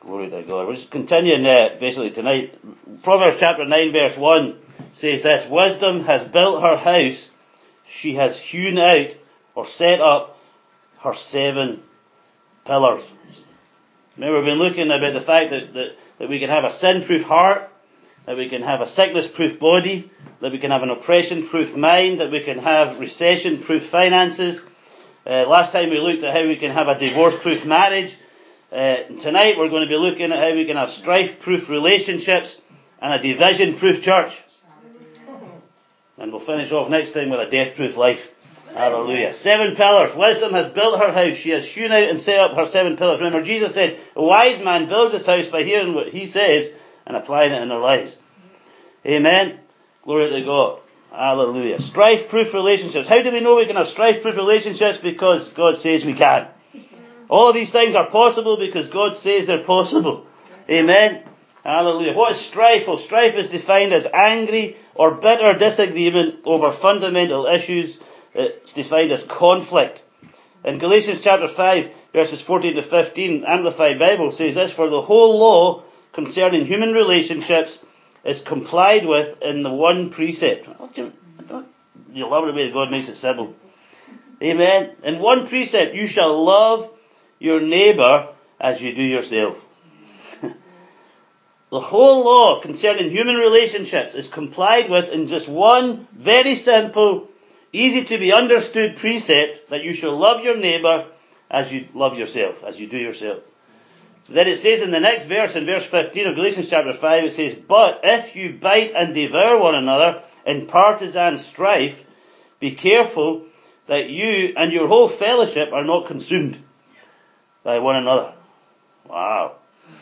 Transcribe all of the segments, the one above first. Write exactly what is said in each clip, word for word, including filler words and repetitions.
Glory to God. We're just continuing uh, basically tonight. Proverbs chapter nine verse one says this: wisdom has built her house, she has hewn out or set up her seven pillars. Remember, we've been looking about the fact that, that, that we can have a sin-proof heart, that we can have a sickness-proof body, that we can have an oppression-proof mind, that we can have recession-proof finances. Uh, last time we looked at how we can have a divorce-proof marriage. Uh, tonight we're going to be looking at how we can have strife-proof relationships and a division-proof church. And we'll finish off next time with a death-proof life. Hallelujah. Seven pillars. Wisdom has built her house. She has hewn out and set up her seven pillars. Remember, Jesus said, a wise man builds his house by hearing what he says and applying it in their lives. Amen. Glory to God. Hallelujah. Strife-proof relationships. How do we know we can have strife-proof relationships? Because God says we can. All of these things are possible because God says they're possible. Amen. Hallelujah. What is strife? Well, strife is defined as angry or bitter disagreement over fundamental issues. It's defined as conflict. In Galatians chapter five, verses fourteen to fifteen, Amplified Bible says this: for the whole law concerning human relationships is complied with in the one precept. You love the way God makes it simple. Amen. In one precept, you shall love your neighbour as you do yourself. The whole law concerning human relationships is complied with in just one very simple, easy to be understood precept, that you shall love your neighbour as you love yourself, as you do yourself. Then it says in the next verse, in verse fifteen of Galatians chapter five, it says, but if you bite and devour one another in partisan strife, be careful that you and your whole fellowship are not consumed by one another. Wow.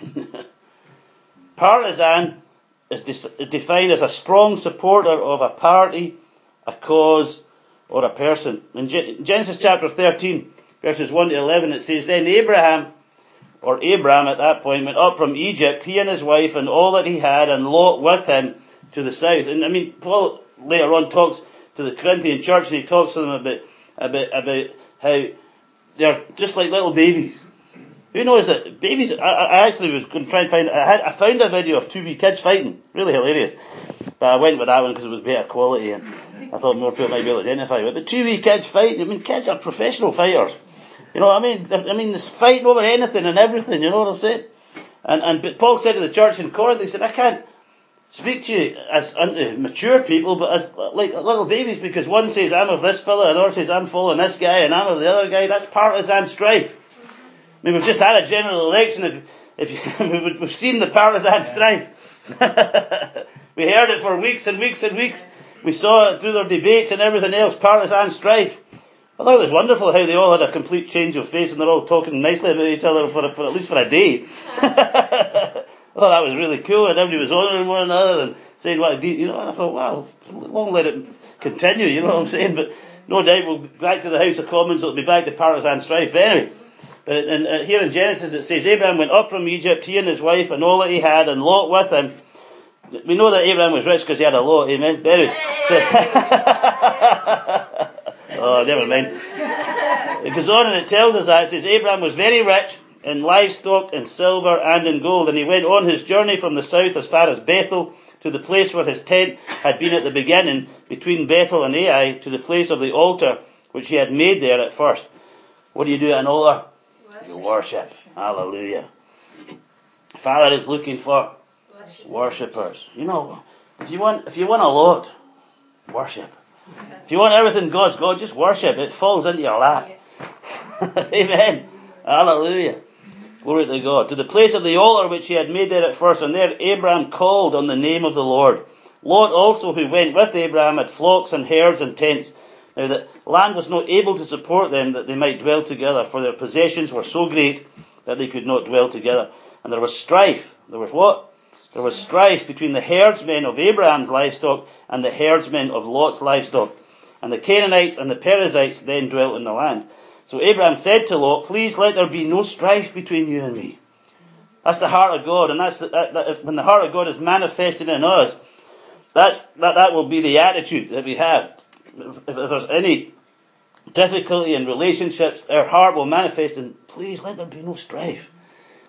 Partisan is defined as a strong supporter of a party, a cause, or a person. In Genesis chapter thirteen, verses one to eleven, it says, then Abraham, or Abram at that point, went up from Egypt, he and his wife, and all that he had, and Lot with him to the south. And I mean, Paul later on talks to the Corinthian church, and he talks to them about, about, about how they're just like little babies. Who knows that babies, I, I actually was going to try and find, I had, I found a video of two wee kids fighting. Really hilarious. But I went with that one because it was better quality and I thought more people might be able to identify with it. But two wee kids fighting, I mean, kids are professional fighters. You know what I mean? I mean, there's fighting over anything and everything, you know what I'm saying? And, and, but Paul said to the church in Corinth, he said, I can't speak to you as unto mature people, but as like little babies, because one says, I'm of this fella, and another says, I'm following this guy, and I'm of the other guy. That's partisan strife. I mean, we've just had a general election. If, if you, we've seen the partisan strife. We heard it for weeks and weeks and weeks. We saw it through their debates and everything else, partisan strife. I thought it was wonderful how they all had a complete change of face and they're all talking nicely about each other for, for at least for a day. I thought that was really cool, and everybody was honouring one another and saying what a deed, you know, and I thought, wow, long let it continue, you know what I'm saying? But no doubt we'll be back to the House of Commons, it'll be back to partisan strife. But anyway, but in, in, here in Genesis it says, Abraham went up from Egypt, he and his wife, and all that he had, and Lot with him. We know that Abraham was rich because he had a lot, amen? Anyway, so oh, never mind. It goes on and it tells us that, it says, Abraham was very rich in livestock, in silver, and in gold, and he went on his journey from the south as far as Bethel, to the place where his tent had been at the beginning, between Bethel and Ai, to the place of the altar which he had made there at first. What do you do at an altar? Worship. You worship. Hallelujah. Father is looking for worship. Worshippers. You know, if you want, if you want a lot, worship. If you want everything God's got, just worship. It falls into your lap. Amen. Hallelujah. Glory to God. To the place of the altar which he had made there at first, and there Abraham called on the name of the Lord. Lot also, who went with Abraham, had flocks and herds and tents. Now the land was not able to support them, that they might dwell together, for their possessions were so great that they could not dwell together. And there was strife. There was what? There was strife between the herdsmen of Abraham's livestock and the herdsmen of Lot's livestock. And the Canaanites and the Perizzites then dwelt in the land. So Abraham said to Lot, please let there be no strife between you and me. That's the heart of God, and that's the, that, that, when the heart of God is manifested in us, that's, that, that will be the attitude that we have. If, if there's any difficulty in relationships, our heart will manifest in, please let there be no strife.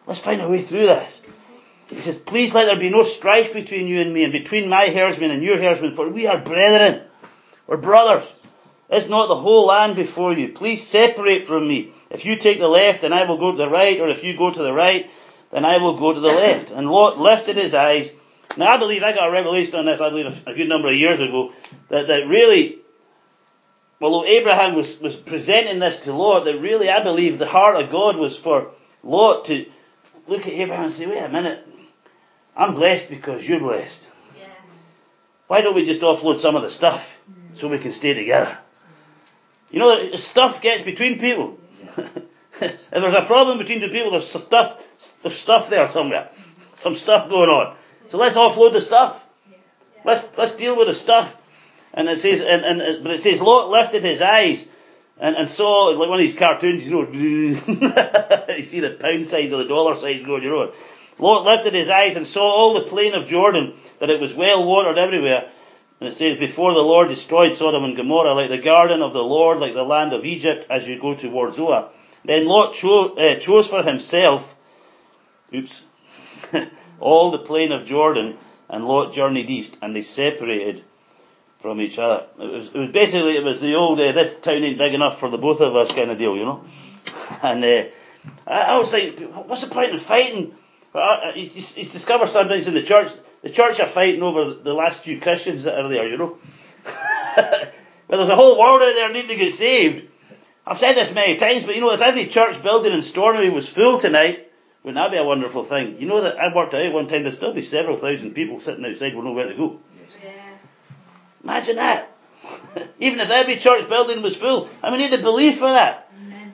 Let's find a way through this. He says, please let there be no strife between you and me, and between my herdsmen and your herdsmen, for we are brethren. We're brothers. Is not the whole land before you? Please separate from me. If you take the left, then I will go to the right, or if you go to the right, then I will go to the left. And Lot lifted his eyes. Now I believe, I got a revelation on this, I believe a good number of years ago, that, that really, although Abraham was, was presenting this to Lot, that really I believe the heart of God was for Lot to look at Abraham and say, wait a minute, I'm blessed because you're blessed. Yeah. Why don't we just offload some of the stuff so we can stay together? You know, the stuff gets between people. If there's a problem between two people, there's stuff, there's stuff there somewhere. Some stuff going on. So let's offload the stuff. Let's let's deal with the stuff. And it says, and, and but it says, Lot lifted his eyes and, and saw, like one of these cartoons, you know, you see the pound signs or the dollar signs going, you know. Lot lifted his eyes and saw all the plain of Jordan, that it was well watered everywhere. And it says, before the Lord destroyed Sodom and Gomorrah, like the garden of the Lord, like the land of Egypt, as you go towards Zoar. Then Lot cho- uh, chose for himself, oops, all the plain of Jordan, and Lot journeyed east, and they separated from each other. It was, it was basically, it was the old, uh, this town ain't big enough for the both of us kind of deal, you know. And uh, I, I was like, what's the point in fighting? Uh, you, you discover sometimes in the church, the church are fighting over the last few Christians that are there, you know. But there's a whole world out there needing to get saved. I've said this many times, but you know, if every church building in Stornoway was full tonight, wouldn't that be a wonderful thing? You know that I worked out one time, there'd still be several thousand people sitting outside with nowhere to go. Yeah. Imagine that. Even if every church building was full, and we need to believe for that. Amen.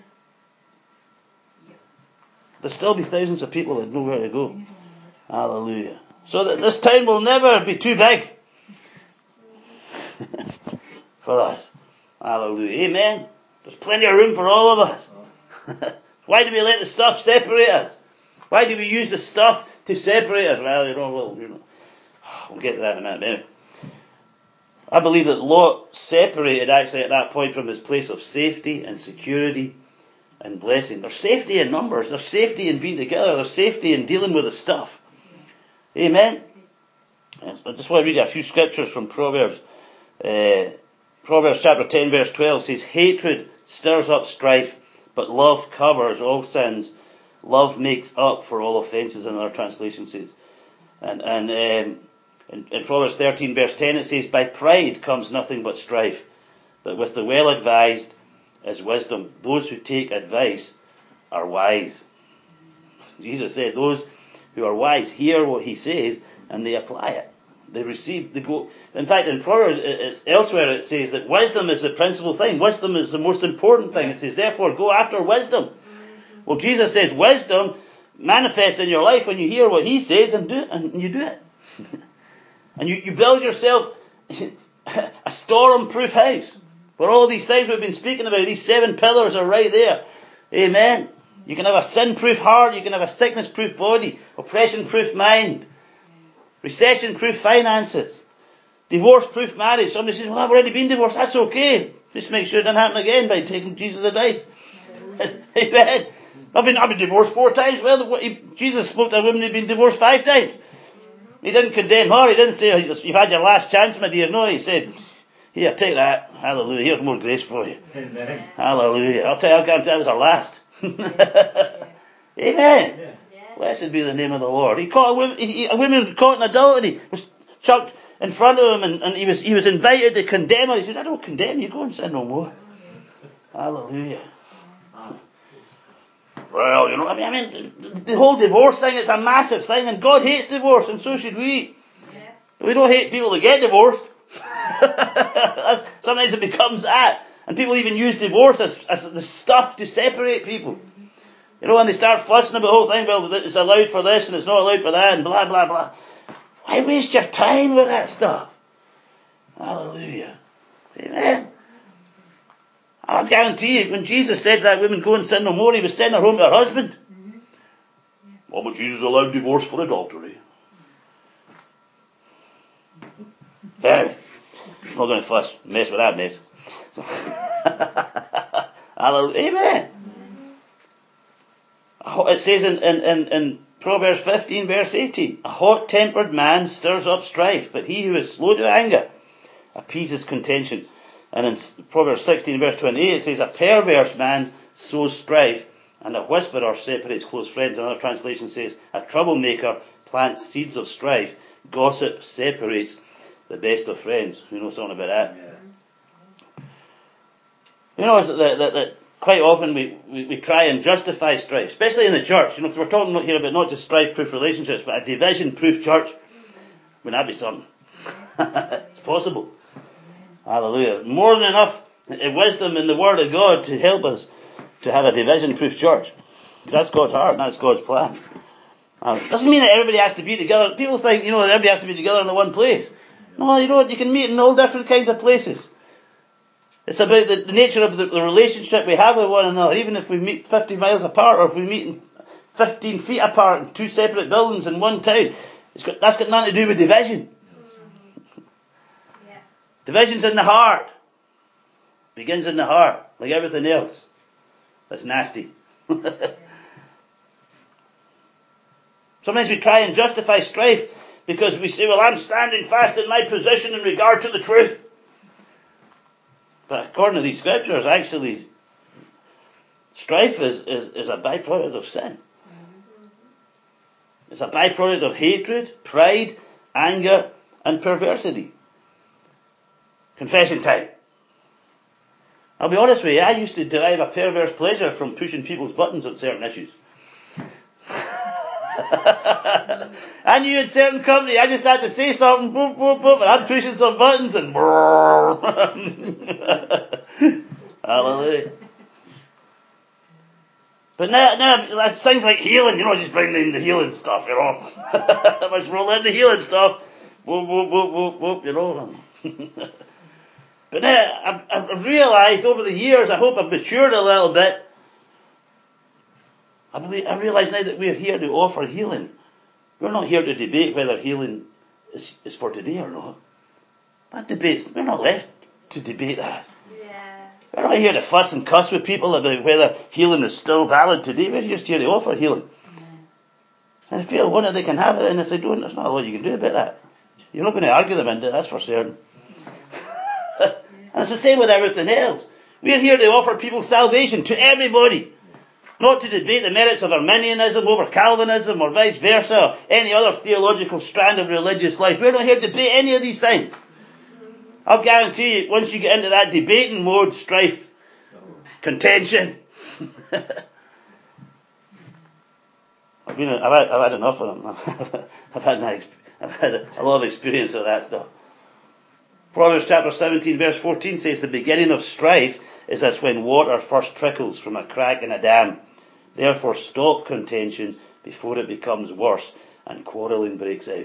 There'd still be thousands of people that had nowhere to go. Hallelujah. So that this town will never be too big for us. Hallelujah. Amen. There's plenty of room for all of us. Why do we let the stuff separate us? Why do we use the stuff to separate us? Well, you know, well, you know, we'll get to that in a minute. Anyway, I believe that Lot separated actually at that point from his place of safety and security and blessing. There's safety in numbers. There's safety in being together. There's safety in dealing with the stuff. Amen. I just want to read a few scriptures from Proverbs. Uh, Proverbs chapter ten verse twelve says, hatred stirs up strife, but love covers all sins. Love makes up for all offences, in our translation says. And, and um, in, in Proverbs thirteen verse ten it says, by pride comes nothing but strife, but with the well advised is wisdom. Those who take advice are wise. Jesus said those who are wise hear what he says and they apply it. They receive the go. In fact, in Proverbs, it's, elsewhere it says that wisdom is the principal thing. Wisdom is the most important thing. It says, therefore, go after wisdom. Well, Jesus says wisdom manifests in your life when you hear what he says and do it, and you do it. And you, you build yourself a storm-proof house. Where all these things we've been speaking about, these seven pillars are right there. Amen. You can have a sin-proof heart, you can have a sickness-proof body, oppression-proof mind, recession-proof finances, divorce-proof marriage. Somebody says, well, I've already been divorced. That's okay. Just make sure it doesn't happen again by taking Jesus' advice. Amen. I've been, I've been divorced four times. Well, he, Jesus spoke to a woman who'd been divorced five times. He didn't condemn her. He didn't say, you've had your last chance, my dear. No, he said, here, take that. Hallelujah. Here's more grace for you. Amen. Hallelujah. I'll tell you, I guarantee that was our last. Amen. Yeah. Blessed be the name of the Lord. He caught a woman, he, a woman caught in adultery was chucked in front of him, and, and he was he was invited to condemn her. He said, I don't condemn you. Go and sin no more. Hallelujah. Well, you know, I mean, I mean, the, the whole divorce thing is a massive thing, and God hates divorce, and so should we. Yeah. We don't hate people that get divorced. Sometimes it becomes that. And people even use divorce as, as the stuff to separate people. You know, when they start fussing about the whole thing, well, it's allowed for this and it's not allowed for that and blah, blah, blah. Why waste your time with that stuff? Hallelujah. Amen. I guarantee you, when Jesus said to that woman, go and sin no more, he was sending her home to her husband. Mm-hmm. Yeah. Well, but Jesus allowed divorce for adultery. Anyway, I'm not going to fuss, mess with that mess. So, hallelujah. Amen. It says in, in, in, in Proverbs fifteen verse eighteen, a hot-tempered man stirs up strife, but he who is slow to anger appeases contention. And in Proverbs sixteen verse twenty-eight it says, a perverse man sows strife, and a whisperer separates close friends. Another translation says, a troublemaker plants seeds of strife. Gossip separates the best of friends. You know something about that? Yeah. You know that, that, that quite often we, we, we try and justify strife, especially in the church. You know, because we're talking here about not just strife-proof relationships, but a division-proof church. Wouldn't that be something? It's possible. Hallelujah. More than enough wisdom in the Word of God to help us to have a division-proof church. Because that's God's heart and that's God's plan. Uh, doesn't mean that everybody has to be together. People think, you know, that everybody has to be together in the one place. No, you know what? You can meet in all different kinds of places. It's about the, the nature of the, the relationship we have with one another. Even if we meet fifty miles apart, or if we meet in fifteen feet apart in two separate buildings in one town, it's got, that's got nothing to do with division. Yeah. Division's in the heart. Begins in the heart, like everything else. That's nasty. Sometimes we try and justify strife because we say, well, I'm standing fast in my position in regard to the truth. But according to these scriptures, actually, strife is, is, is a byproduct of sin. It's a byproduct of hatred, pride, anger, and perversity. Confession time. I'll be honest with you, I used to derive a perverse pleasure from pushing people's buttons on certain issues. I knew in certain company, I just had to say something, boop, boop, boop, and I'm pushing some buttons and hallelujah. But now, now, that's things like healing, you know, just bringing in the healing stuff, you know. Let's roll in the healing stuff, boop, boop, boop, boop, boop, you know. But now, I've, I've realised over the years, I hope I've matured a little bit, I believe, I realise now that we're here to offer healing. We're not here to debate whether healing is, is for today or not. That debate, we're not left to debate that. Yeah. We're not here to fuss and cuss with people about whether healing is still valid today. We're just here to offer healing. Yeah. And if people want it, they can have it, and if they don't, there's not a lot you can do about that. You're not going to argue them into it, that's for certain. And it's the same with everything else. We're here to offer people salvation, to everybody. Not to debate the merits of Arminianism over Calvinism or vice versa, or any other theological strand of religious life. We're not here to debate any of these things. I'll guarantee you, once you get into that debating mode, strife, contention. I've, been, I've, had, I've had enough of them. I've had, my, I've had a lot of experience of that stuff. Proverbs chapter seventeen verse fourteen says, the beginning of strife is as when water first trickles from a crack in a dam. Therefore stop contention before it becomes worse and quarrelling breaks out.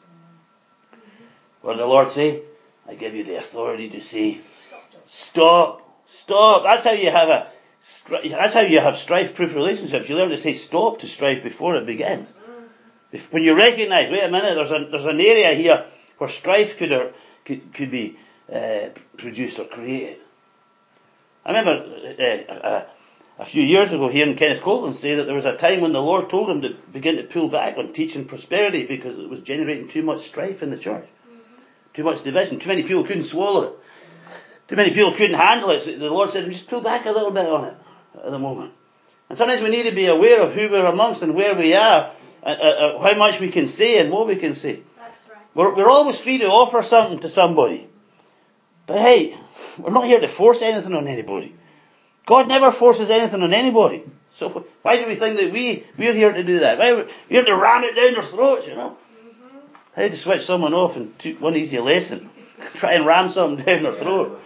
What did the Lord say? I give you the authority to say, stop, stop. That's how you have a, that's how you have strife-proof relationships. You learn to say stop to strife before it begins. When you recognise, wait a minute, there's, a, there's an area here where strife could, or, could, could be uh, produced or created. I remember uh, uh, a few years ago hearing Kenneth Copeland say that there was a time when the Lord told him to begin to pull back on teaching prosperity because it was generating too much strife in the church. Mm-hmm. Too much division. Too many people couldn't swallow it. Too many people couldn't handle it. So the Lord said, just pull back a little bit on it at the moment. And sometimes we need to be aware of who we're amongst and where we are, and uh, uh, how much we can say and what we can say. That's right. We're, we're always free to offer something to somebody. But hey, we're not here to force anything on anybody. God never forces anything on anybody. So why do we think that we, we're here to do that? Why we're here to ram it down their throats, you know? Mm-hmm. How to switch someone off and do one easy lesson. Try and ram something down their throat.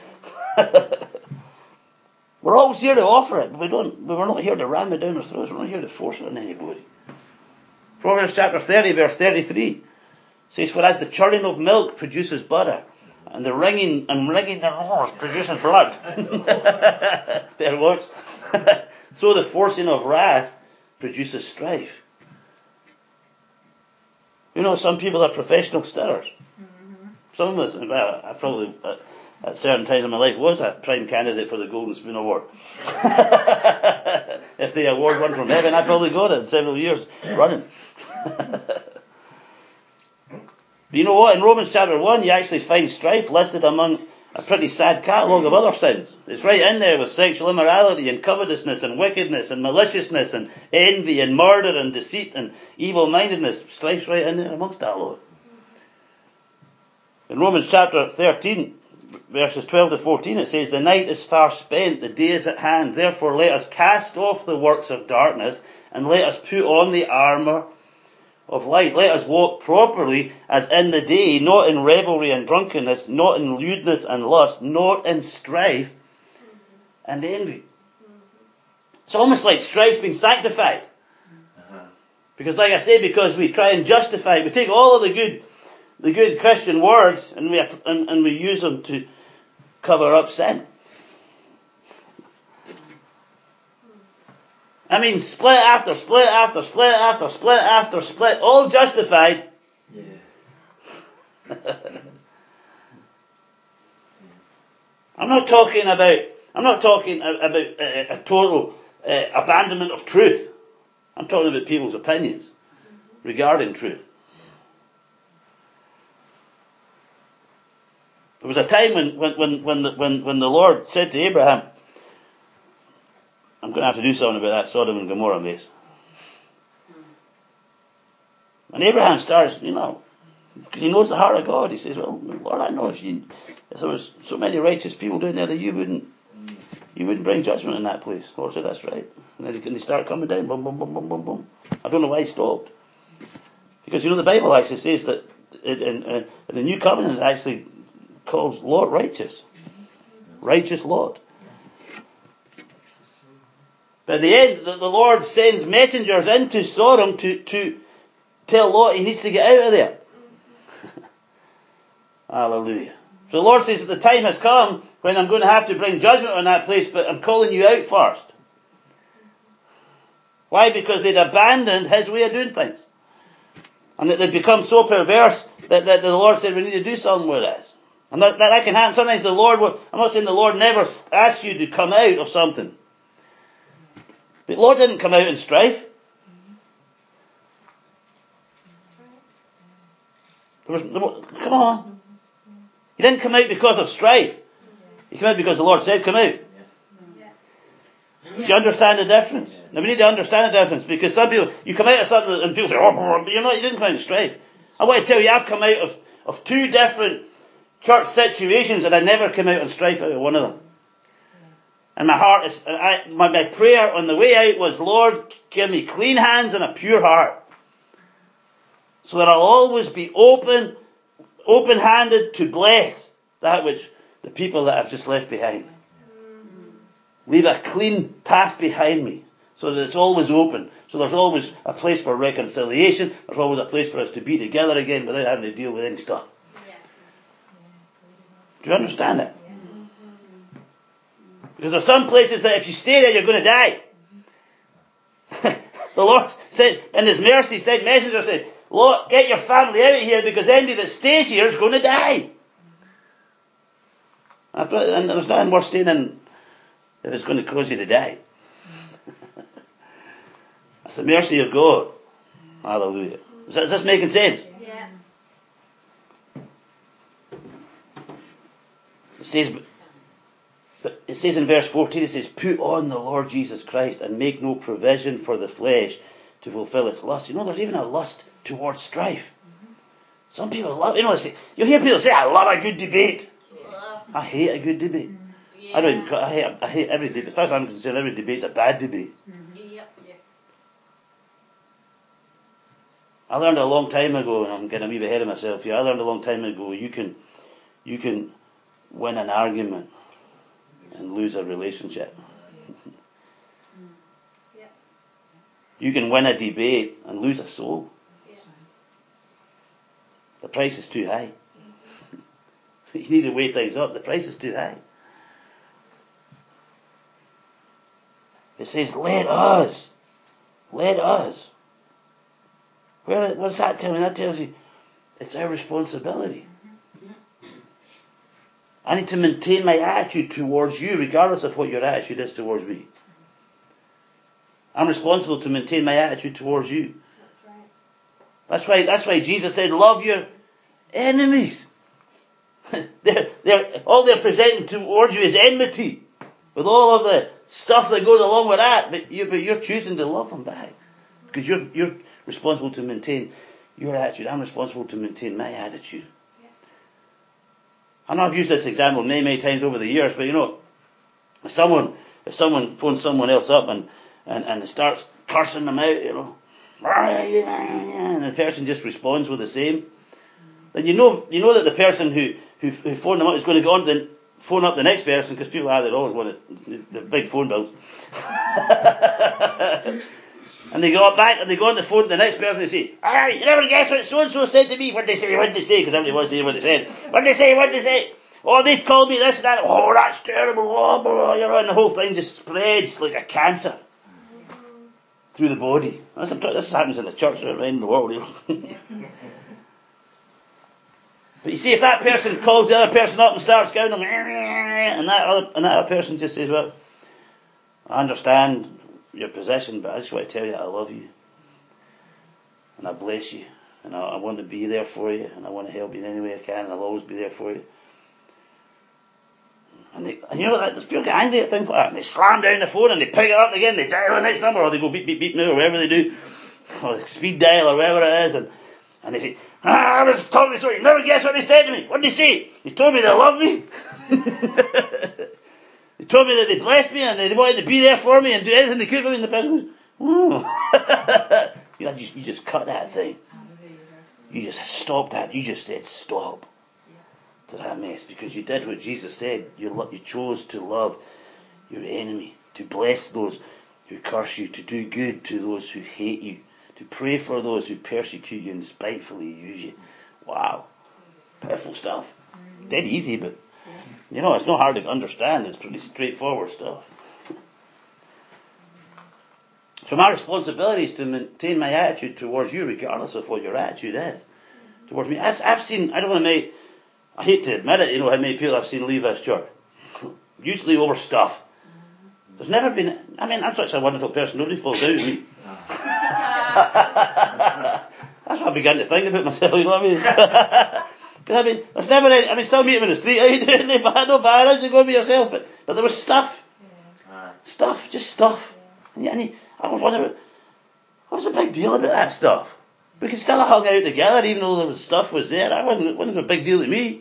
We're always here to offer it, but we don't, we're not here to ram it down their throats. We're not here to force it on anybody. Proverbs chapter thirty verse thirty-three says, for as the churning of milk produces butter, and the wringing and wringing the nose produces blood. Better watch. So the forcing of wrath produces strife. You know, some people are professional stirrers. Mm-hmm. Some of us, well, I probably uh, at certain times in my life was a prime candidate for the Golden Spoon Award. If they award one from heaven, I probably got it in several years running. But you know what? In Romans chapter one, you actually find strife listed among a pretty sad catalogue of other sins. It's right in there with sexual immorality and covetousness and wickedness and maliciousness and envy and murder and deceit and evil-mindedness. Strife's right in there amongst that lot. In Romans chapter thirteen, verses twelve to fourteen, it says, "The night is far spent, the day is at hand. Therefore let us cast off the works of darkness and let us put on the armour of light. Let us walk properly as in the day, not in revelry and drunkenness, not in lewdness and lust, not in strife and envy." It's almost like strife's been sanctified. Because like I say, because we try and justify, we take all of the good the good Christian words and we and, and we use them to cover up sin. I mean, split after split after split after split after split, all justified. Yeah. I'm not talking about. I'm not talking about a, a total uh, abandonment of truth. I'm talking about people's opinions regarding truth. There was a time when when when when the, when, when the Lord said to Abraham, "I'm going to have to do something about that Sodom and Gomorrah mess." And Abraham starts, you know, because he knows the heart of God. He says, "Well, Lord, I know if you, if there was so many righteous people down there that you wouldn't, you wouldn't bring judgment in that place." The Lord said, "That's right." And then they start coming down, boom, boom, boom, boom, boom, boom. I don't know why he stopped, because you know the Bible actually says that in, in, in the New Covenant it actually calls Lot righteous, righteous Lot. But at the end, the, the Lord sends messengers into Sodom to, to tell Lot he needs to get out of there. Hallelujah. So the Lord says that the time has come when I'm going to have to bring judgment on that place, but I'm calling you out first. Why? Because they'd abandoned His way of doing things. And that they'd become so perverse that, that the Lord said, we need to do something with this. And that, that, that can happen. Sometimes the Lord will, I'm not saying the Lord never asks you to come out of something. But the Lord didn't come out in strife. There was, there was, come on. He didn't come out because of strife. He came out because the Lord said, come out. Do you understand the difference? Now we need to understand the difference, because some people, you come out of something and people say, oh, but you're not, you didn't come out in strife. I want to tell you, I've come out of, of two different church situations and I never came out in strife out of one of them. And my heart is, I, my, my prayer on the way out was, Lord, give me clean hands and a pure heart, so that I'll always be open, open-handed to bless that which the people that I've just left behind. Leave a clean path behind me, so that it's always open. So there's always a place for reconciliation. There's always a place for us to be together again without having to deal with any stuff. Do you understand that? Because there's some places that if you stay there, you're going to die. The Lord said, in His mercy, said, messenger said, Lord, get your family out of here, because anybody that stays here is going to die. And there's nothing worth staying in if it's going to cause you to die. That's the mercy of God. Hallelujah. Is, that, is this making sense? Yeah. It says, it says in verse fourteen, it says, put on the Lord Jesus Christ and make no provision for the flesh to fulfill its lust. You know, there's even a lust towards strife. Some people love, you know, they say, you'll hear people say, I love a good debate. I hate a good debate. Yeah. I don't. I hate. I hate every debate. As far as I'm concerned, every debate's a bad debate. Mm-hmm. Yep. Yeah. I learned a long time ago, and I'm getting a wee bit ahead of myself here. I learned a long time ago, you can, you can win an argument and lose a relationship. Yep. You can win a debate and lose a soul. Yeah. The price is too high. You need to weigh things up. The price is too high. It says, let us. Let us. Where, what does that tell me? That tells you it's our responsibility. I need to maintain my attitude towards you, regardless of what your attitude is towards me. I'm responsible to maintain my attitude towards you. That's right. That's why, that's why Jesus said, love your enemies. they're, they're, all they're presenting towards you is enmity, with all of the stuff that goes along with that, but, you, but you're choosing to love them back. Because you're, you're responsible to maintain your attitude. I'm responsible to maintain my attitude. I know I've used this example many, many times over the years, but you know, if someone, if someone phones someone else up and, and, and starts cursing them out, you know, and the person just responds with the same, then you know, you know that the person who, who, who phoned them up is going to go on to the, phone up the next person, because people are, they always want the, the big phone bills. And they go up back and they go on the phone to the next person and they say, alright, you never guess what so-and-so said to me. What did they say? What did they say? Because everybody wants to hear what they said. What did they say? What did they say? Oh, they called me this and that. Oh, that's terrible. Oh, blah, you know, and the whole thing just spreads like a cancer through the body. This, this happens in the church around the world. You know. But you see, if that person calls the other person up and starts going, and that other, and that other person just says, well, I understand your position, but I just want to tell you that I love you, and I bless you, and I, I want to be there for you, and I want to help you in any way I can, and I'll always be there for you. And, they, and you know, there's people get angry at things like that, and they slam down the phone, and they pick it up again, they dial the next number, or they go beep, beep, beep now, or whatever they do, or speed dial, or whatever it is, and, and they say, ah, I was talking to someone, you never guess what they said to me. What did they say? They told me they love me. They told me that they blessed me and they wanted to be there for me and do anything they could for me, and the person goes, oh. you, know, just, you just cut that thing. You just stopped that. You just said stop to that mess, because you did what Jesus said. You, lo- you chose to love your enemy, to bless those who curse you, to do good to those who hate you, to pray for those who persecute you and spitefully use you. Wow. Powerful stuff. Dead easy, but you know, it's not hard to understand. It's pretty straightforward stuff. So my responsibility is to maintain my attitude towards you, regardless of what your attitude is towards me. I've seen, I don't want to make, I hate to admit it, you know how many people I've seen leave this church. Usually over stuff. There's never been, I mean, I'm such a wonderful person, nobody falls out with me. That's what I began to think about myself, you know what I mean? Because I mean, there's never any, I mean, still meet him in the street, how you doing? No bad, no bad, how's it going with yourself? But, but there was stuff. Yeah. Stuff, just stuff. Yeah. And, you, and you, I was wondering, what was the big deal about that stuff? We could still have hung out together, even though there was stuff was there. I wasn't, it wasn't a big deal to me.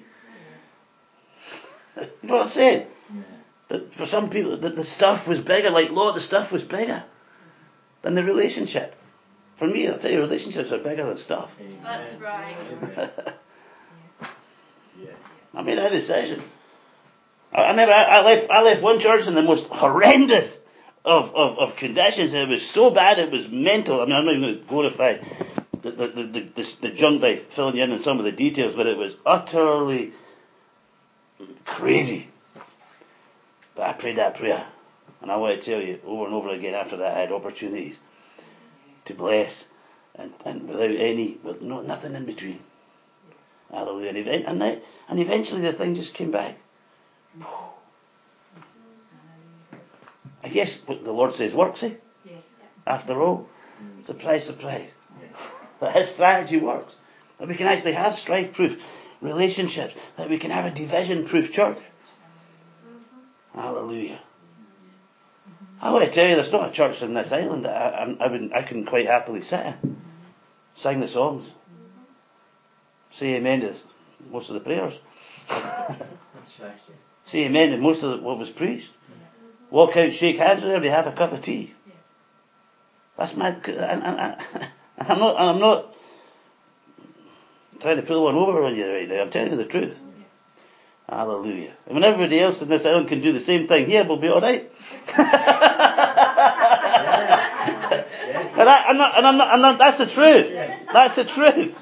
Yeah. You know what I'm saying? Yeah. But for some people, the, the stuff was bigger, like, Lord, the stuff was bigger than the relationship. For me, I'll tell you, relationships are bigger than stuff. That's right. I made a decision. I, I remember I, I left I left one church in the most horrendous of, of, of conditions. It was so bad, it was mental. I mean, I'm not even going to glorify the the, the, the, the, the junk by filling you in on some of the details, but it was utterly crazy. But I prayed that prayer. And I want to tell you, over and over again after that, I had opportunities to bless, and, and without any, with no, nothing in between. Hallelujah. And, event, and, that, and eventually the thing just came back. I guess what the Lord says works, eh? Yes. After all, surprise, surprise. That His strategy works. That we can actually have strife-proof relationships. That we can have a division-proof church. Hallelujah. I want to tell you, there's not a church in this island that I, I, I, wouldn't, I can quite happily sit in. Sing the songs. Say amen to most of the prayers. Say amen to most of the, what was preached. Walk out, shake hands with everybody, have a cup of tea. That's my, and, and, and I'm not, and I'm not trying to pull one over on you right now. I'm telling you the truth. Hallelujah. And when everybody else in this island can do the same thing here, we'll be alright. And, that, I'm not, and I'm not, I'm not, that's the truth. That's the truth.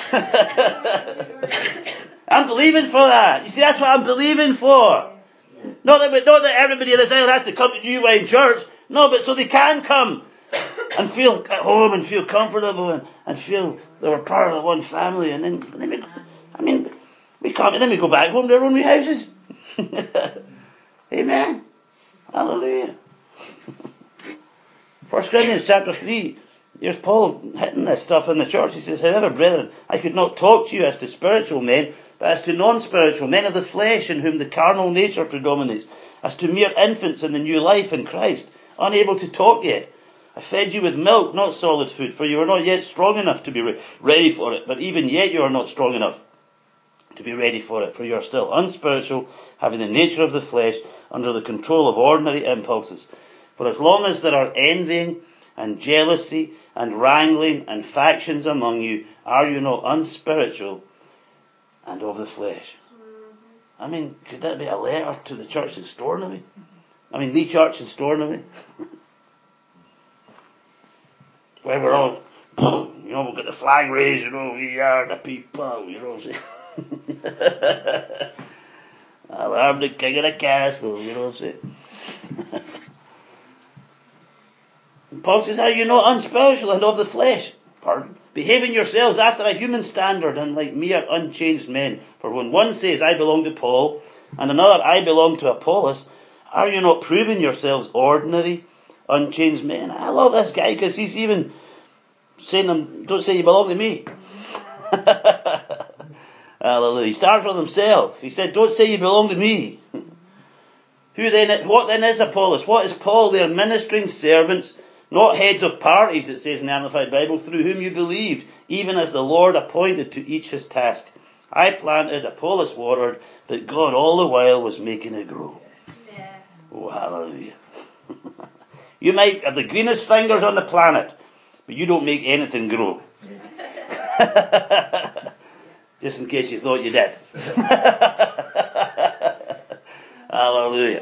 I'm believing for that. You see, that's what I'm believing for. Not that, not that everybody in this island has to come to New Wine Church. No, but so they can come and feel at home and feel comfortable and, and feel they were part of the one family. And then, and then we, I mean, we come and then we go back home to our own wee houses. Amen. Hallelujah. First Corinthians chapter three, here's Paul hitting this stuff in the church. He says, however, brethren, I could not talk to you as to spiritual men, but as to non-spiritual, men of the flesh in whom the carnal nature predominates, as to mere infants in the new life in Christ, unable to talk yet. I fed you with milk, not solid food, for you are not yet strong enough to be re- ready for it. But even yet you are not strong enough to be ready for it, for you are still unspiritual, having the nature of the flesh, under the control of ordinary impulses. For as long as there are envying and jealousy and wrangling and factions among you, are you not unspiritual and of the flesh? I mean, could that be a letter to the church in Stornoway? I mean, the church in Stornoway? Where we're all, you know, we've got the flag raised, you know, we are the people, you know what I'm saying? I'll have the king of the castle, you know what I'm saying? And Paul says, are you not unspiritual and of the flesh? Pardon? Behaving yourselves after a human standard and like mere unchanged men. For when one says, I belong to Paul, and another, I belong to Apollos, are you not proving yourselves ordinary, unchanged men? I love this guy because he's even saying them, don't say you belong to me. Hallelujah. He starts with himself. He said, don't say you belong to me. Who then, what then is Apollos? What is Paul? They are ministering servants, not heads of parties, it says in the Amplified Bible, through whom you believed, even as the Lord appointed to each his task. I planted, Apollos watered, but God all the while was making it grow. Yeah. Oh, hallelujah. You might have the greenest fingers on the planet, but you don't make anything grow. Just in case you thought you did. Hallelujah.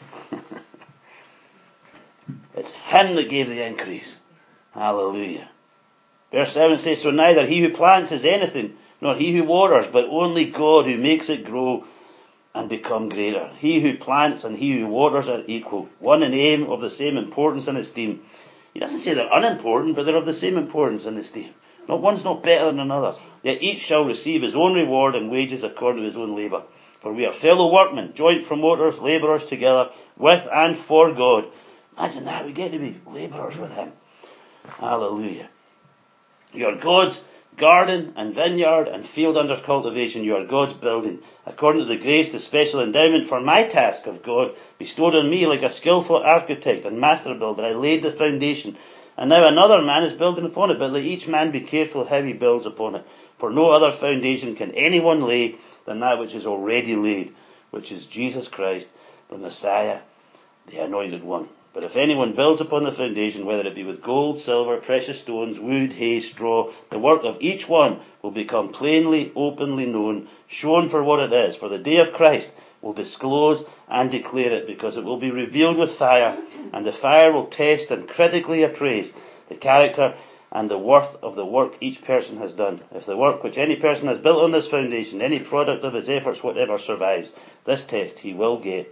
It's him that gave the increase. Hallelujah. Verse seven says, so neither he who plants is anything, nor he who waters, but only God who makes it grow and become greater. He who plants and he who waters are equal, one in aim, of the same importance and esteem. He doesn't say they're unimportant, but they're of the same importance and esteem. Not one's not better than another. Yet each shall receive his own reward and wages according to his own labour. For we are fellow workmen, joint promoters, labourers together, with and for God. Imagine that, we get to be labourers with him. Hallelujah. You are God's garden and vineyard and field under cultivation. You are God's building. According to the grace, the special endowment for my task of God bestowed on me like a skillful architect and master builder, I laid the foundation. And now another man is building upon it, but let each man be careful how he builds upon it. For no other foundation can anyone lay than that which is already laid, which is Jesus Christ, the Messiah, the Anointed One. But if anyone builds upon the foundation, whether it be with gold, silver, precious stones, wood, hay, straw, the work of each one will become plainly, openly known, shown for what it is. For the day of Christ will disclose and declare it, because it will be revealed with fire, and the fire will test and critically appraise the character and the worth of the work each person has done. If the work which any person has built on this foundation, any product of his efforts, whatever, survives this test, he will get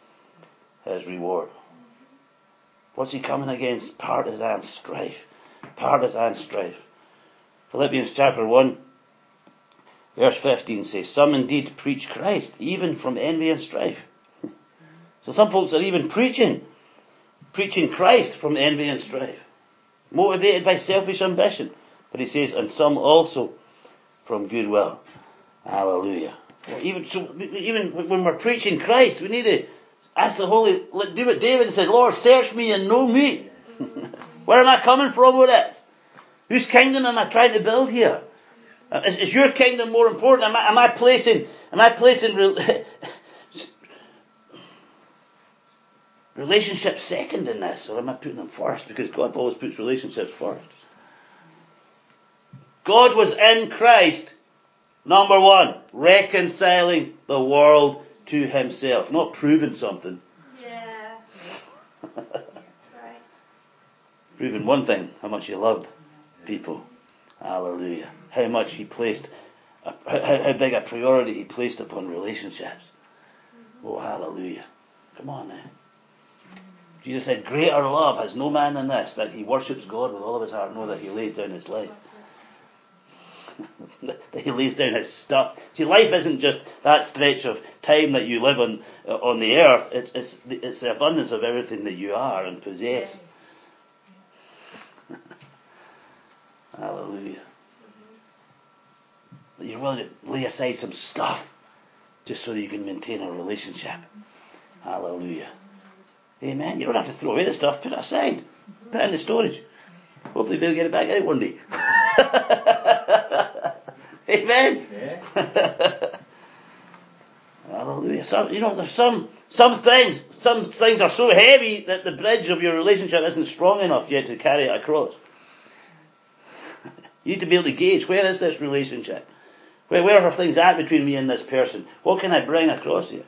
his reward. What's he coming against? Partisan strife. Partisan strife. Philippians chapter one, verse fifteen says, some indeed preach Christ, even from envy and strife. So some folks are even preaching, preaching Christ from envy and strife, motivated by selfish ambition. But he says, and some also from goodwill. Hallelujah. Well, even so, even when we're preaching Christ, we need to ask the Holy, do what David said, Lord, search me and know me. Where am I coming from with this? Whose kingdom am I trying to build here? Is, is your kingdom more important? Am I, am I placing, am I placing re, relationships second in this, or am I putting them first? Because God always puts relationships first. God was in Christ, number one, reconciling the world to himself, not proving something. Yeah. That's right. Proving one thing, how much he loved people. Hallelujah. How much he placed, how, how big a priority he placed upon relationships. Mm-hmm. Oh, hallelujah. Come on now. Jesus said, greater love has no man than this, that he worships God with all of his heart, know that he lays down his life. That he lays down his stuff. See, life isn't just that stretch of time that you live on uh, on the earth. It's it's it's the abundance of everything that you are and possess. Hallelujah. But you're willing to lay aside some stuff just so that you can maintain a relationship. Hallelujah. Amen. You don't have to throw away the stuff. Put it aside. Put it in the storage. Hopefully you'll get it back out one day. Amen. Yeah. Hallelujah. Some, you know, there's some some things. Some things are so heavy that the bridge of your relationship isn't strong enough yet to carry it across. You need to be able to gauge, where is this relationship? Where where are things at between me and this person? What can I bring across here?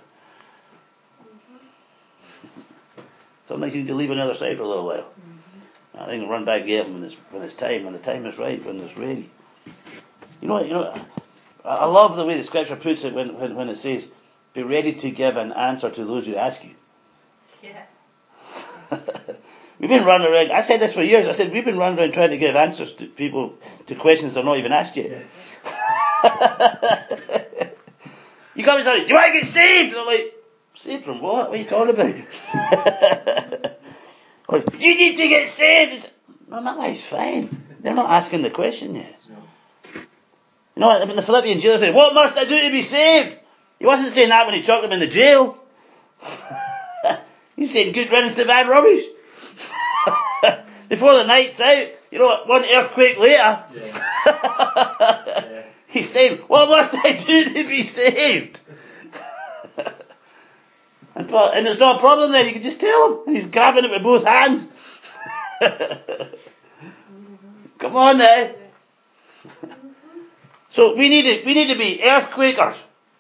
Sometimes you need to leave on the other side for a little while. Mm-hmm. I think I'll run back and get them when it's when it's time, when the time is right, when it's ready. You know, you know. I love the way the Scripture puts it when, when, when it says, "Be ready to give an answer to those who ask you." Yeah. We've been running around. I said this for years. I said we've been running around trying to give answers to people to questions they're not even asked yet. Yeah. You come and say, "Do you want to get saved?" And I'm like, "Saved from what? What are you talking about?" Or, "You need to get saved." No, my life's fine. They're not asking the question yet. You know, in the Philippian jailer said, "What must I do to be saved?" He wasn't saying that when he chucked him in the jail. He's saying, "Good riddance to bad rubbish." Before the night's out, you know, one earthquake later, yeah. Yeah. He's saying, "What must I do to be saved?" And, and it's not a problem then, you can just tell him. And he's grabbing it with both hands. Come on now. So we need to, we need to be earthquakers.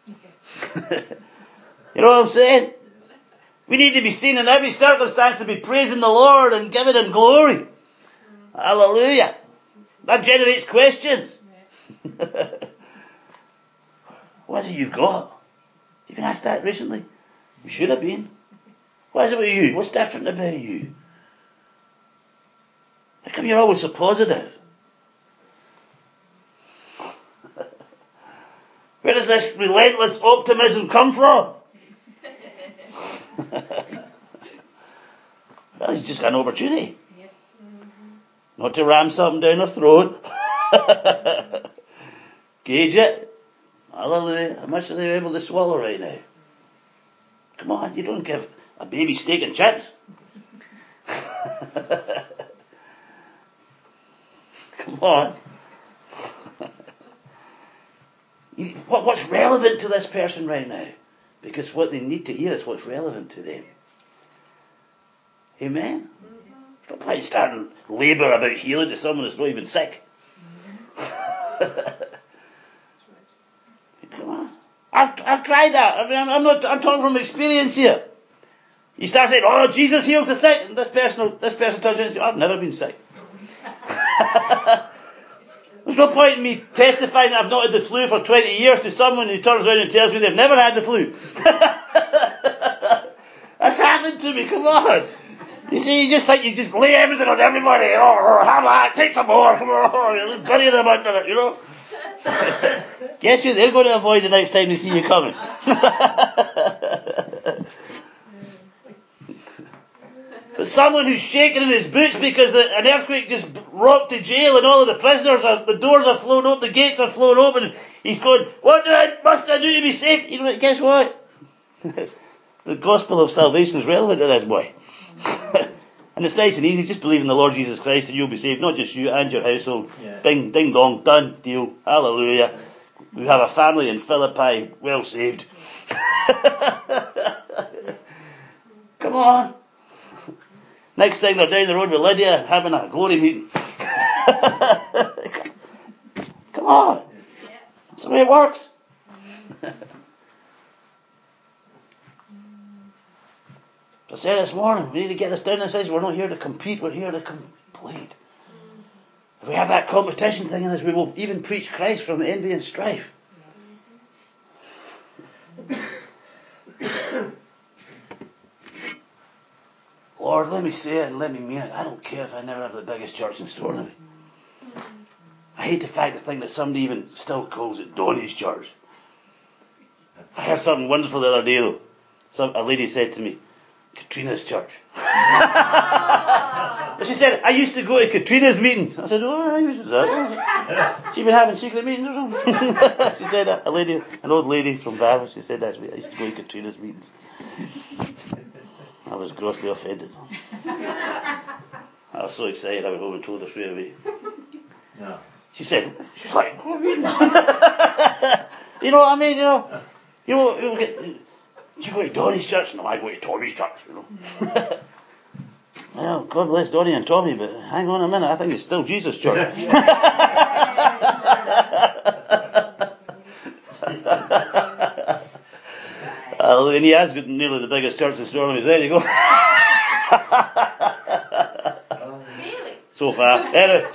You know what I'm saying? We need to be seen in every circumstance to be praising the Lord and giving Him glory. Hallelujah. That generates questions. What is it you've got? You've been asked that recently? You should have been. What is it with you? What's different about you? How come you're always so positive? Where does this relentless optimism come from? Well, he's just got an opportunity. Yep. Mm-hmm. Not to ram something down her throat. Gauge it. Hallelujah. How much are they able to swallow right now? Come on, you don't give a baby steak and chips. Come on. What, what's relevant to this person right now? Because what they need to hear is what's relevant to them. Amen? Mm-hmm. Don't point starting labour about healing to someone that's not even sick. Mm-hmm. Come on. I've, I've tried that. I mean, I'm, I'm not, I'm talking from experience here. You start saying, "Oh, Jesus heals the sick," and this person, this person turns around and says, "I've never been sick." There's no point in me testifying that I've not had the flu for twenty years to someone who turns around and tells me they've never had the flu. That's happened to me, come on. You see, you just think you just lay everything on everybody. Oh, have that, take some more, come on, bury them under it, you know. Guess you, they're going to avoid the next time they see you coming. But someone who's shaking in his boots because the, an earthquake just rocked the jail and all of the prisoners are, the doors are flown open, the gates are flown open. He's going, "What do I, must I do to be saved?" You know what, guess what? The gospel of salvation is relevant to this boy. And it's nice and easy, just believe in the Lord Jesus Christ and you'll be saved, not just you and your household. Yeah. Bing, ding dong, done, deal, hallelujah. We have a family in Philippi, well saved. Come on. Next thing they're down the road with Lydia having a glory meeting. Come on. That's the way it works. I said this morning, we need to get this down and say we're not here to compete, we're here to complete. If we have that competition thing in us, we will even preach Christ from envy and strife. Lord, let me say it and let me mean it. I don't care if I never have the biggest church in Stornoway. I hate the fact to think that somebody even still calls it Donny's church. I heard something wonderful the other day though. Some, a lady said to me, "Katrina's church." But she said, I used to go to Katrina's meetings. I said, oh, I used to do that. She been having secret meetings or something? She said, a lady, an old lady from Barrow, she said, actually, I used to go to Katrina's meetings. I was grossly offended. I was so excited, I went home and told her straight away. No. She said, she's like, what meetings? You know what I mean? You know, you know, you get, do you go to Donny's church? No, I go to Tommy's church, you know. Well, God bless Donny and Tommy, but hang on a minute, I think it's still Jesus' church. Uh, and he has got nearly the biggest church in Stornoway. There you go. Really? So far. Anyway.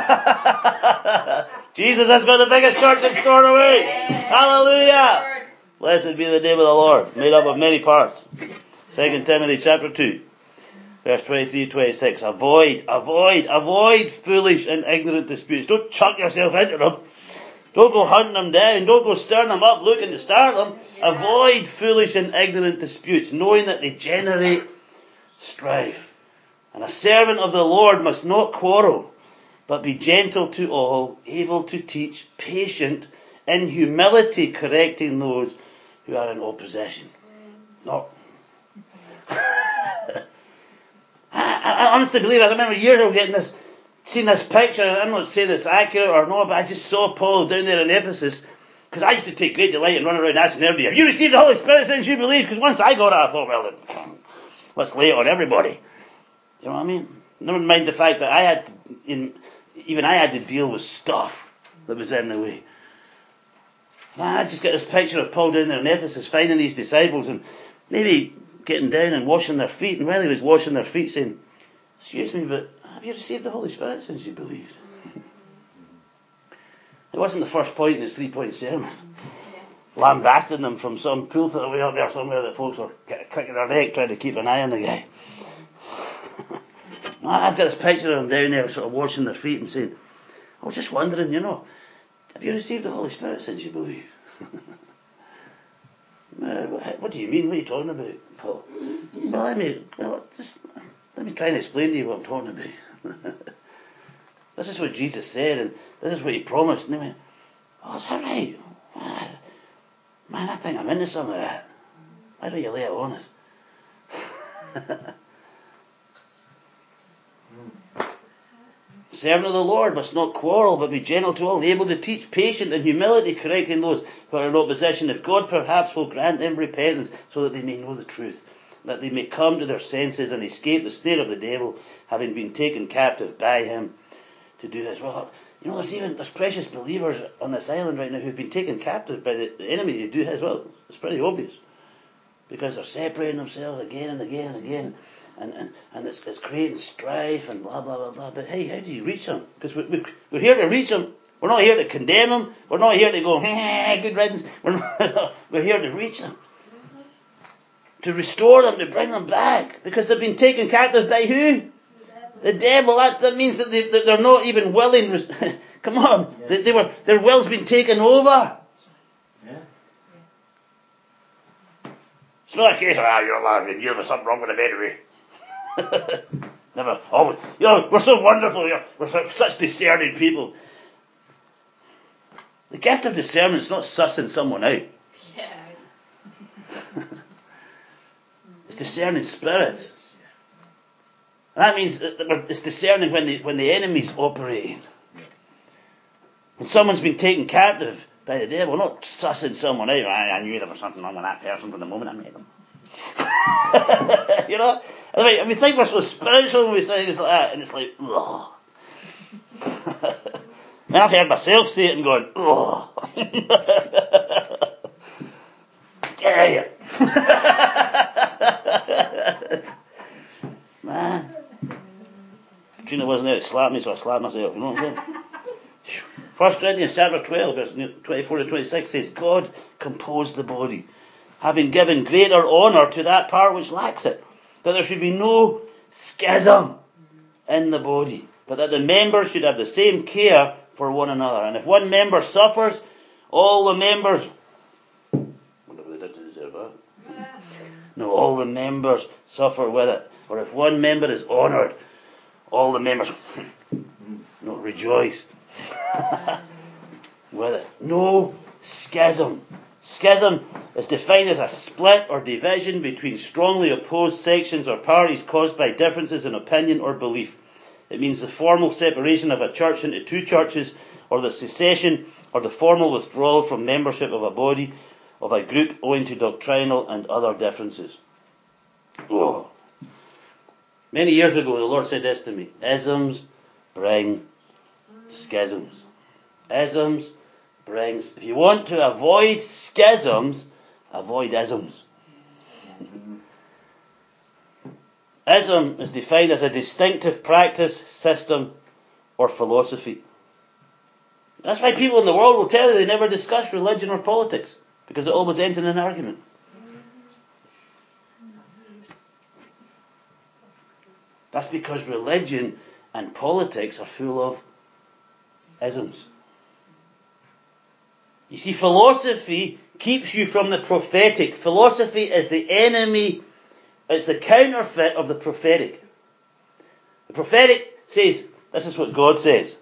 Jesus has got the biggest church in Stornoway. Hallelujah. Blessed be the name of the Lord, made up of many parts. Second Timothy chapter two, verse twenty-three to twenty-six. Avoid, avoid, avoid foolish and ignorant disputes. Don't chuck yourself into them. Don't go hunting them down. Don't go stirring them up, looking to start them. Yeah. Avoid foolish and ignorant disputes, knowing that they generate strife. And a servant of the Lord must not quarrel, but be gentle to all, able to teach, patient, in humility correcting those who are in opposition. No. I, I honestly believe, I remember years ago getting this, seen this picture, and I'm not saying it's accurate or not, but I just saw Paul down there in Ephesus, because I used to take great delight in running around asking everybody, have you received the Holy Spirit since you believed? Because once I got it, I thought, well, let's lay it on everybody. You know what I mean? Never mind the fact that I had to, in, even I had to deal with stuff that was in the way. And I just get this picture of Paul down there in Ephesus, finding these disciples and maybe getting down and washing their feet, and while he was washing their feet saying, excuse me, but have you received the Holy Spirit since you believed? It wasn't the first point in his three-point sermon. Lambasting them from some pulpit way up there somewhere that folks were clicking their neck trying to keep an eye on the guy. I've got this picture of them down there sort of washing their feet and saying, I was just wondering, you know, have you received the Holy Spirit since you believed? uh, what do you mean? What are you talking about, Paul? Well, let me, well, just, let me try and explain to you what I'm talking about. This is what Jesus said, and this is what he promised. And they went, oh, is that right? Man, I think I'm into some of that. Why don't you lay it on us? Servant of the Lord must not quarrel, but be gentle to all, able to teach, patient, and humility, correcting those who are in opposition. If God perhaps will grant them repentance, so that they may know the truth, that they may come to their senses and escape the snare of the devil, having been taken captive by him to do his will. You know, there's even there's precious believers on this island right now who've been taken captive by the, the enemy to do his will. It's pretty obvious, because they're separating themselves again and again and again. And, and, and it's, it's creating strife and blah, blah, blah, blah. But hey, how do you reach them? Because we, we, we're here to reach them. We're not here to condemn them. We're not here to go, hey, good riddance. We're, not, we're here to reach them. To restore them, to bring them back. Because they've been taken captive by who? The devil. That, that means that, they, that they're not even willing. Come on. Yeah. They, they were, their will's been taken over. Yeah. It's not a case of, ah, you're laughing. You have something wrong with the battery. Never. Always. You know, we're so wonderful. You know, we're such, such discerning people. The gift of discernment is not sussing someone out. Yeah. It's discerning spirits. And that means that it's discerning when the when the enemy's operating. When someone's been taken captive by the devil, we're not sussing someone out. I, I knew there was something wrong with that person from the moment I met them. You know, I mean, we think we're so spiritual when we say things like that, and it's like, ugh. I mean, I've heard myself say it and going, ugh. Dare you? Man, Katrina wasn't there to slap me, so I slapped myself. You know what I'm saying? First Corinthians chapter twelve, verse twenty-four to twenty-six says, God composed the body, having given greater honour to that part which lacks it, that there should be no schism in the body, but that the members should have the same care for one another. And if one member suffers, all the members... I wonder what they did to deserve that. No, all the members suffer with it. Or if one member is honoured, all the members, no, rejoice with it. No schism. Schism is defined as a split or division between strongly opposed sections or parties caused by differences in opinion or belief. It means the formal separation of a church into two churches, or the cessation or the formal withdrawal from membership of a body, of a group, owing to doctrinal and other differences. Oh. Many years ago, the Lord said this to me: isms bring schisms. Isms brings, if you want to avoid schisms, avoid isms. Ism is defined as a distinctive practice, system, or philosophy. That's why people in the world will tell you they never discuss religion or politics, because it always ends in an argument. That's because religion and politics are full of isms. You see, philosophy keeps you from the prophetic. Philosophy is the enemy, it's the counterfeit of the prophetic. The prophetic says, this is what God says.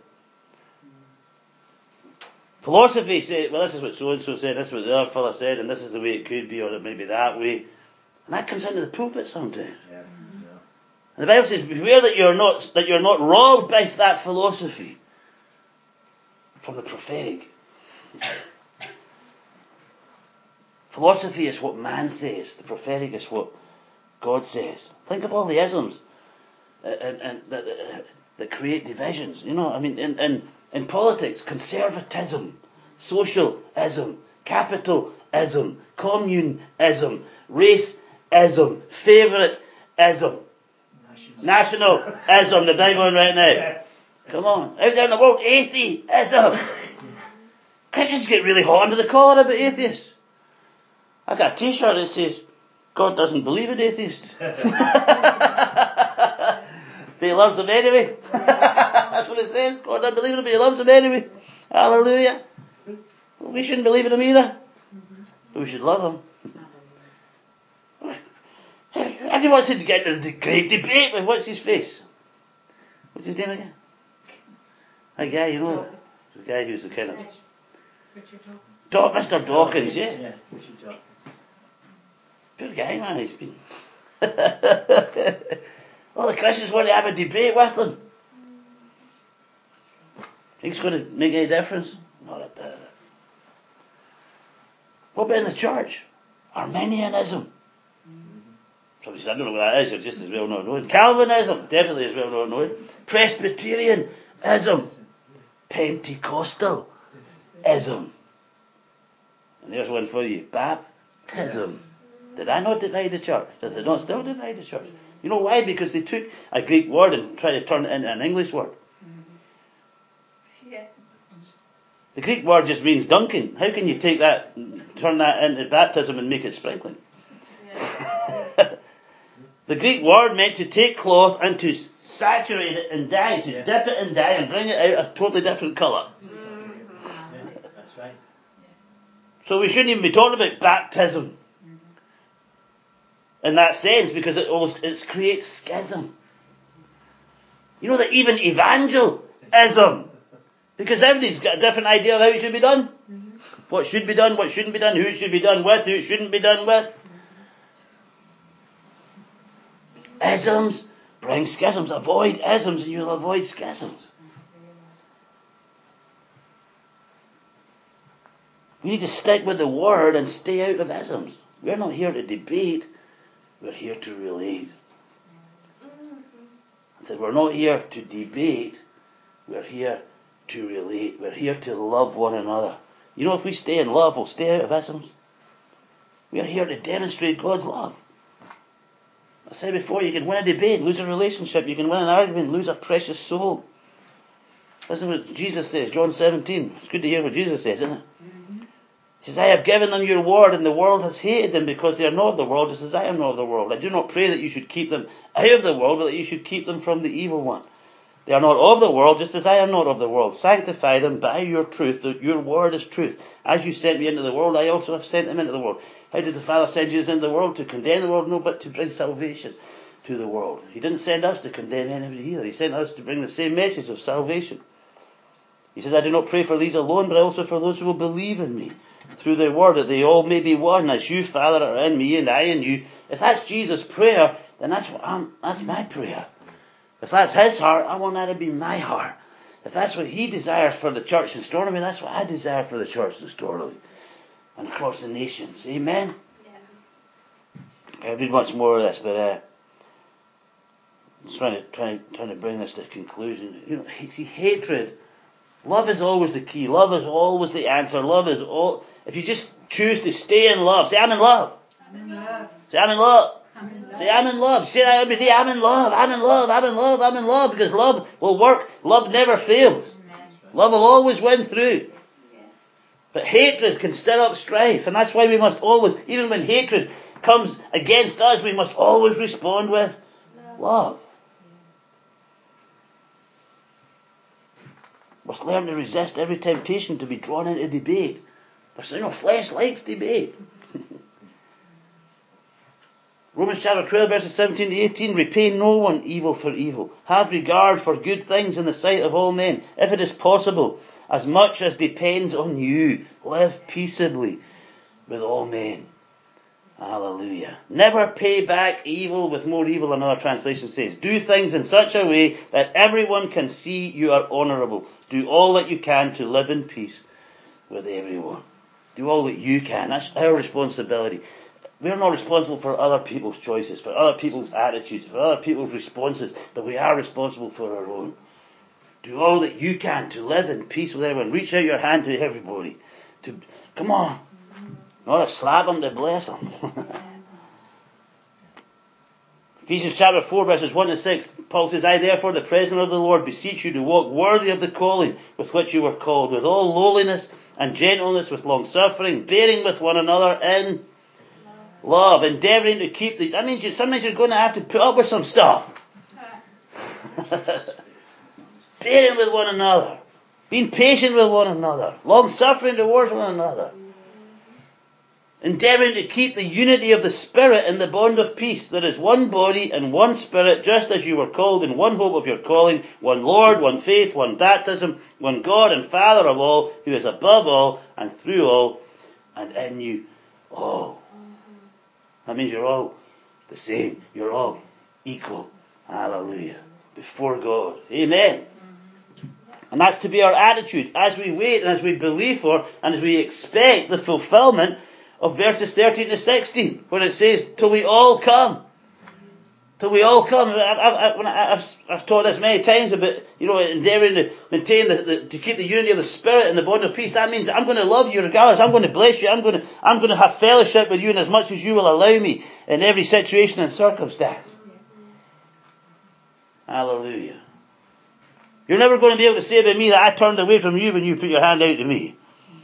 Philosophy says, well, this is what so-and-so said, this is what the other fella said, and this is the way it could be, or it may be that way. And that comes into the pulpit sometimes. Yeah. Yeah. And the Bible says, beware that you're not, that you're not robbed by that philosophy from the prophetic. Philosophy is what man says. The prophetic is what God says. Think of all the isms uh, and, and that, uh, that create divisions. You know, I mean, in, in, in politics, conservatism, socialism, capitalism, communism, racism, favouritism, nationalism, the big one right now. Come on. Out there in the world, atheism. Christians get really hot under the collar about atheists. I got a t-shirt that says, God doesn't believe in atheists. But he loves them anyway. That's what it says. God doesn't believe in them, but he loves them anyway. Hallelujah. Well, we shouldn't believe in them either. But we should love them. Everyone wants to get into the great debate with what's his face? What's his name again? That guy, you know. The guy who's the kind of... Daw- Mister Dawkins, yeah. Yeah, Richard Dawkins. Poor guy, man, he's been... Well, the Christians want to have a debate with them. Think it's going to make any difference? Not a bit. What about in the church? Arminianism. Somebody said, I don't know what that is, it's just as well not known. Calvinism, definitely as well not known. Presbyterianism. Pentecostalism. And there's one for you. Baptism. Did I not divide the church? Does it not still divide the church? You know why? Because they took a Greek word and tried to turn it into an English word. Yeah. The Greek word just means dunking. How can you take that, turn that into baptism and make it sprinkling? Yeah. The Greek word meant to take cloth and to saturate it in dye, to yeah. dip it in dye and bring it out a totally different colour. Mm-hmm. Yeah, that's right. So we shouldn't even be talking about baptism in that sense, because it always it creates schism. You know that even evangelism, because everybody's got a different idea of how it should be done. Mm-hmm. What should be done, what shouldn't be done, who it should be done with, who it shouldn't be done with. Mm-hmm. Isms bring schisms. Avoid isms and you'll avoid schisms. We need to stick with the word and stay out of isms. We're not here to debate. We're here to relate. I said, we're not here to debate. We're here to relate. We're here to love one another. You know, if we stay in love, we'll stay out of isms. We're here to demonstrate God's love. I said before, you can win a debate, lose a relationship. You can win an argument, lose a precious soul. Listen to what Jesus says, John seventeen. It's good to hear what Jesus says, isn't it? He says, I have given them your word, and the world has hated them because they are not of the world, just as I am not of the world. I do not pray that you should keep them out of the world, but that you should keep them from the evil one. They are not of the world, just as I am not of the world. Sanctify them by your truth, that your word is truth. As you sent me into the world, I also have sent them into the world. How did the Father send Jesus into the world? To condemn the world? No, but to bring salvation. to the world. He didn't send us to condemn anybody either. He sent us to bring the same message of salvation. He says, I do not pray for these alone, but also for those who will believe in me through their word, that they all may be one, as you, Father, are in me and I in you. If that's Jesus' prayer, then that's what I'm, that's my prayer. If that's his heart, I want that to be my heart. If that's what he desires for the church in Stornoway, that's what I desire for the church in Stornoway and across the nations. Amen? Yeah. I'll read much more of this, but uh, I'm trying to, trying, trying to bring this to a conclusion. You know, see, hatred, love is always the key. Love is always the answer. Love is all. If you just choose to stay in love, say, I'm in love. I'm in love. Say, I'm in love. I'm in love. Say, I'm in love. Say that every day. I'm in love. I'm in love. I'm in love. I'm in love. Because love will work. Love never fails. Amen. Love will always win through. But hatred can stir up strife. And that's why we must always, even when hatred comes against us, we must always respond with love. We must learn to resist every temptation to be drawn into debate. There's, you know, flesh likes debate. Romans chapter twelve, verses seventeen to eighteen, repay no one evil for evil. Have regard for good things in the sight of all men. If it is possible, as much as depends on you, live peaceably with all men. Hallelujah. Never pay back evil with more evil, another translation says. Do things in such a way that everyone can see you are honourable. Do all that you can to live in peace with everyone. Do all that you can. That's our responsibility. We're not responsible for other people's choices, for other people's attitudes, for other people's responses, but we are responsible for our own. Do all that you can to live in peace with everyone. Reach out your hand to everybody. To come on. Not to slap them, to bless them. Ephesians chapter four, verses one to six, Paul says, I therefore, the prisoner of the Lord, beseech you to walk worthy of the calling with which you were called, with all lowliness and gentleness, with long suffering, bearing with one another in love, endeavouring to keep these. That means you, sometimes you're going to have to put up with some stuff. Bearing with one another, being patient with one another, long suffering towards one another, endeavouring to keep the unity of the Spirit in the bond of peace. There is one body and one Spirit, just as you were called in one hope of your calling, one Lord, one faith, one baptism, one God and Father of all, who is above all and through all and in you all. That means you're all the same. You're all equal. Hallelujah. Before God. Amen. And that's to be our attitude as we wait and as we believe for and as we expect the fulfillment of verses thirteen to sixteen, where it says, till we all come. Till we all come. I've, I've, I've, I've taught this many times about, you know, endeavouring to maintain, the, the, to keep the unity of the Spirit and the bond of peace. That means I'm going to love you regardless. I'm going to bless you. I'm going to, I'm going to have fellowship with you in as much as you will allow me in every situation and circumstance. Hallelujah. You're never going to be able to say about me that I turned away from you when you put your hand out to me.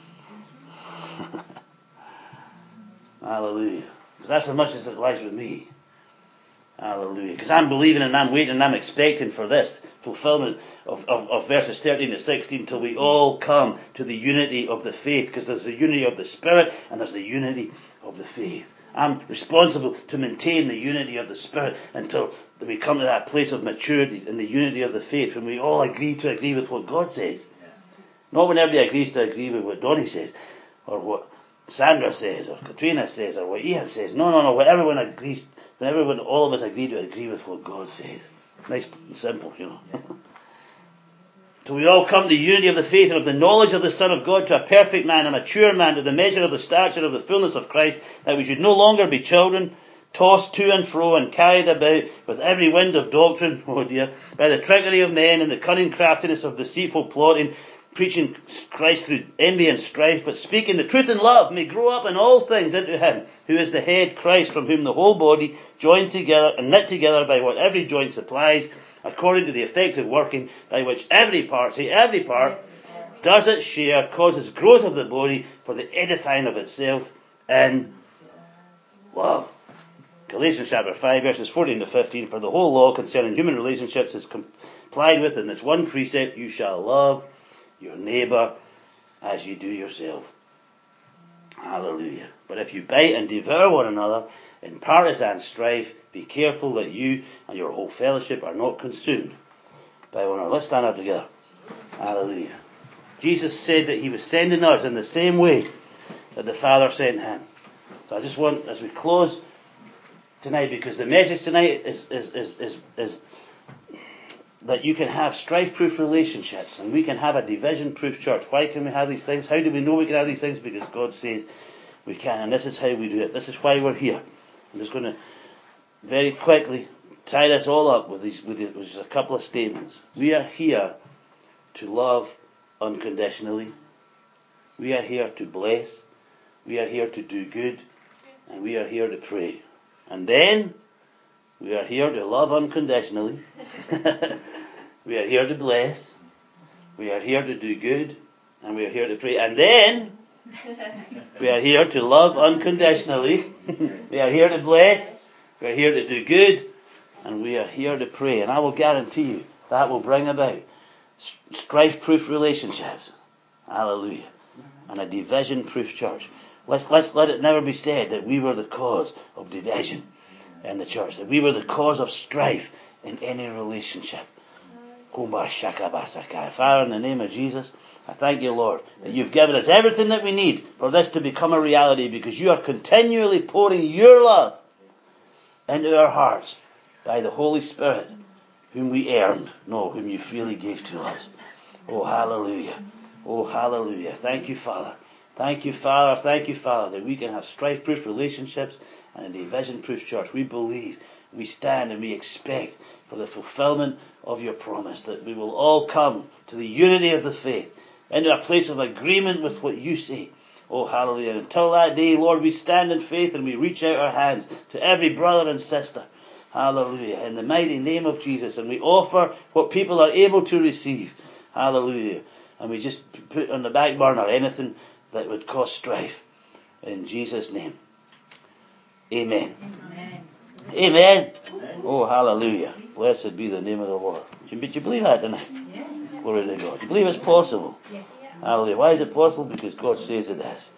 Hallelujah. Because that's as much as it lies with me. Hallelujah. Because I'm believing and I'm waiting and I'm expecting for this fulfillment of, of, of verses thirteen to sixteen till we all come to the unity of the faith. Because there's the unity of the Spirit and there's the unity of the faith. I'm responsible to maintain the unity of the Spirit until we come to that place of maturity in the unity of the faith, when we all agree to agree with what God says. Yeah. Not when everybody agrees to agree with what Donnie says, or what Sandra says, or Katrina says, or what Ian says. No, no, no. When everyone agrees, when everyone, all of us agree to agree with what God says. Nice and simple, you know. Yeah. Till we all come to the unity of the faith and of the knowledge of the Son of God, to a perfect man, a mature man, to the measure of the stature of the fullness of Christ, that we should no longer be children, tossed to and fro and carried about with every wind of doctrine, oh dear, by the trickery of men and the cunning craftiness of deceitful plotting, preaching Christ through envy and strife, but speaking the truth in love, may grow up in all things into him who is the head, Christ, from whom the whole body, joined together and knit together by what every joint supplies, according to the effective working by which every part, say every part, does its share, causes growth of the body for the edifying of itself in love. Galatians chapter five, verses fourteen to fifteen, for the whole law concerning human relationships is complied with in this one precept: you shall love your neighbour as you do yourself. Hallelujah. But if you bite and devour one another, in partisan strife. Be careful that you and your whole fellowship are not consumed by one another. Let's stand up together. Hallelujah. Jesus said that he was sending us in the same way that the Father sent him. So I just want, as we close tonight, because the message tonight is is is is, is that you can have strife-proof relationships and we can have a division-proof church. Why can we have these things? How do we know we can have these things? Because God says we can, and this is how we do it. This is why we're here. I'm just going to very quickly tie this all up with these with just a couple of statements. We are here to love unconditionally. We are here to bless. We are here to do good. And we are here to pray. And then we are here to love unconditionally. We are here to bless. We are here to do good. And we are here to pray. And then we are here to love unconditionally. We are here to bless. We are here to do good. And we are here to pray. And I will guarantee you that will bring about strife-proof relationships. Hallelujah. And a division-proof church. Let's, let's let it never be said that we were the cause of division in the church, that we were the cause of strife in any relationship. Father, in the name of Jesus, I thank you, Lord, that you've given us everything that we need for this to become a reality, because you are continually pouring your love into our hearts by the Holy Spirit, whom we earned, no, whom you freely gave to us. Oh, hallelujah. Oh, hallelujah. Thank you, Father. Thank you, Father. Thank you, Father, that we can have strife-proof relationships and a division-proof church. We believe, we stand, and we expect for the fulfillment of your promise, that we will all come to the unity of the faith, into a place of agreement with what you say. Oh, hallelujah. Until that day, Lord, we stand in faith and we reach out our hands to every brother and sister. Hallelujah. In the mighty name of Jesus. And we offer what people are able to receive. Hallelujah. And we just put on the back burner anything that would cause strife. In Jesus' name. Amen. Amen. Amen. Amen. Oh, hallelujah. Blessed be the name of the Lord. Do you believe that tonight? Yeah. Glory to God. Do you believe it's possible? Yes. Hallelujah. Why is it possible? Because God says it is.